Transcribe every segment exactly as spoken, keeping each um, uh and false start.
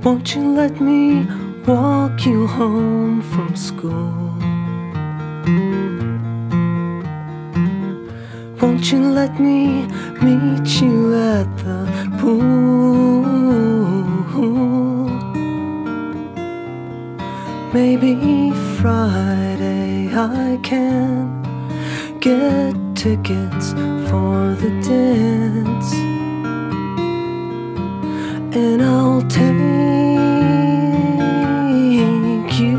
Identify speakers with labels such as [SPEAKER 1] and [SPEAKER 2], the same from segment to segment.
[SPEAKER 1] Won't you let me walk you home from school? Won't you let me meet you at the pool? Maybe Friday I can get tickets for the dance, and I'll take you.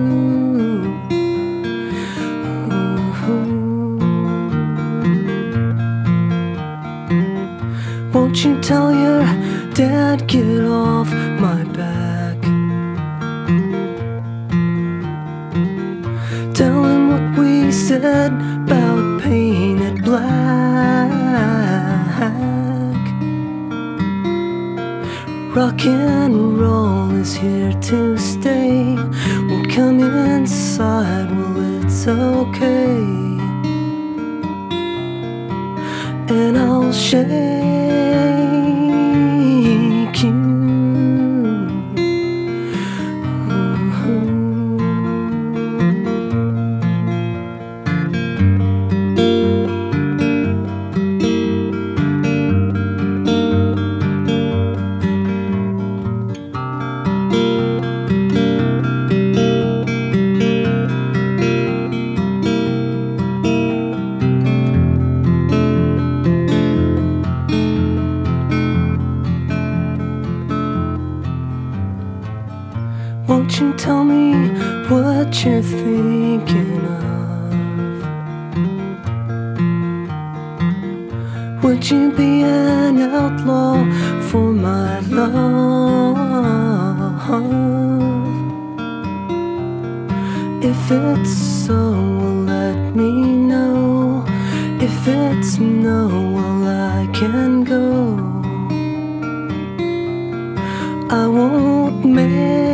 [SPEAKER 1] Won't you tell your dad, get off my back? Tell him what we said about painted black. Rock and roll is here to stay. We'll come inside, well, it's okay. And I'll shake you. Won't you tell me what you're thinking of? Would you be an outlaw for my love? If it's so, well, let me know. If it's no, well, I can go. I won't make